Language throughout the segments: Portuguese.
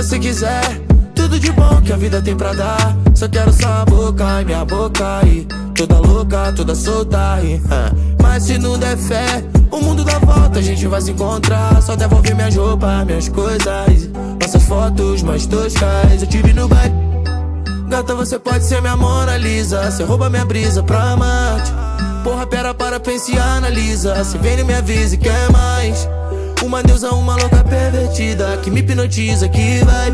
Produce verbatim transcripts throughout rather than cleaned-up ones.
você quiser, tudo de bom que a vida tem pra dar. Só quero sua boca e minha boca e toda louca, toda solta e, uh. Mas se não der fé, o mundo dá volta, a gente vai se encontrar. Só devolver minhas roupas, minhas coisas, nossas fotos mais toscas. Eu te vi no baile, gata, você pode ser minha Mona Lisa. Cê rouba minha brisa pra amante. Porra, pera, para, pensa e analisa. Cê vem e me avisa e quer mais. Uma deusa, uma louca pervertida que me hipnotiza, que vai.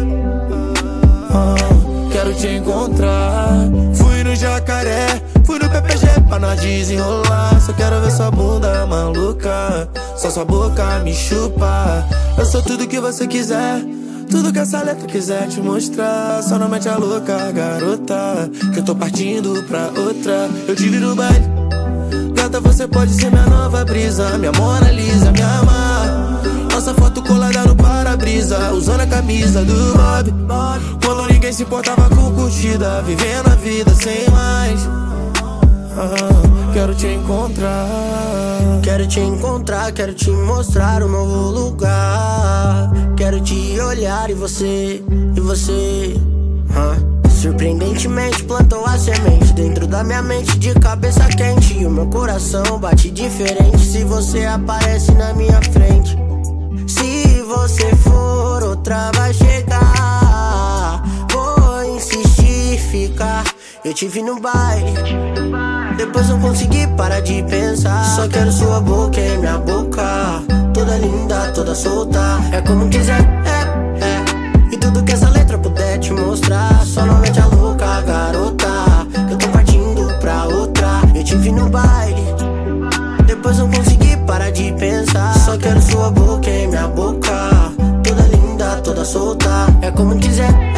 Oh, quero te encontrar. Fui no Jacaré, fui no P P G pra nós desenrolar. Só quero ver sua bunda maluca, só sua boca me chupa. Eu sou tudo que você quiser, tudo que essa letra quiser te mostrar. Só não mete a louca, garota, que eu tô partindo pra outra. Eu te vi no baile, gata, você pode ser minha nova brisa, minha Mona Lisa, me amar. Nossa foto colada no para-brisa, usando a camisa do Bob. Quando ninguém se importava com curtida, vivendo a vida sem mais. ah, Quero te encontrar. Quero te encontrar, quero te mostrar um novo lugar. Quero te olhar e você, e você ah. Surpreendentemente plantou a semente dentro da minha mente, de cabeça quente. E o meu coração bate diferente se você aparece na minha frente. Se você for, outra vai chegar. Vou insistir, ficar. Eu te vi no baile, depois não consegui parar de pensar. Só quero sua boca em minha boca, toda linda, toda solta. É como quiser, é, é. E tudo que essa letra puder te mostrar. Só não mete a louca, garota, eu tô partindo pra outra. Eu te vi no baile, depois não consegui parar de pensar. Só quero sua boca em minha boca, toda linda, toda solta. É como quiser.